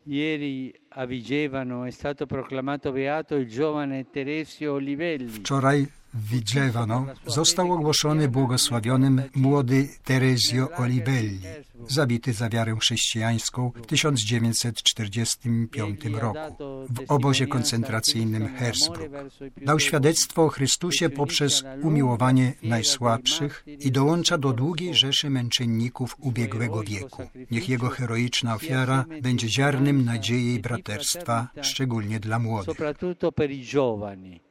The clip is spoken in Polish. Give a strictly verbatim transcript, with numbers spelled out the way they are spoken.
Ieri a Vigevano è stato proclamato beato il giovane Teresio Olivelli. Wczoraj w Vigevano został ogłoszony błogosławionym młody Teresio Olivelli, zabity za wiarę chrześcijańską w tysiąc dziewięćset czterdziestym piątym roku w obozie koncentracyjnym Hersbruck. Dał świadectwo o Chrystusie poprzez umiłowanie najsłabszych i dołącza do długiej rzeszy męczenników ubiegłego wieku. Niech jego heroiczna ofiara będzie ziarnem nadziei i braterstwa, szczególnie dla młodych. Soprattutto per i giovani.